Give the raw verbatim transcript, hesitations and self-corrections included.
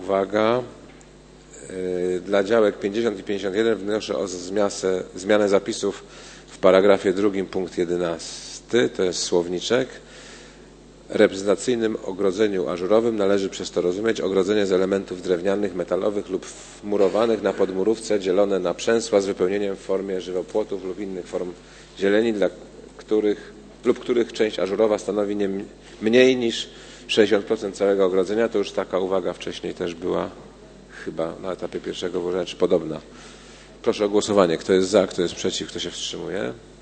uwaga. Dla działek pięćdziesiąt i pięćdziesiąt jeden wnoszę o zmiasę, zmianę zapisów w paragrafie drugim punkt jedenasty, to jest słowniczek. Reprezentacyjnym ogrodzeniu ażurowym należy przez to rozumieć ogrodzenie z elementów drewnianych, metalowych lub murowanych na podmurówce dzielone na przęsła z wypełnieniem w formie żywopłotów lub innych form zieleni, dla których lub których część ażurowa stanowi nie mniej niż sześćdziesiąt procent całego ogrodzenia. To już taka uwaga wcześniej też była chyba na etapie pierwszego włożenia, czy podobna. Proszę o głosowanie. Kto jest za, kto jest przeciw, kto się wstrzymuje?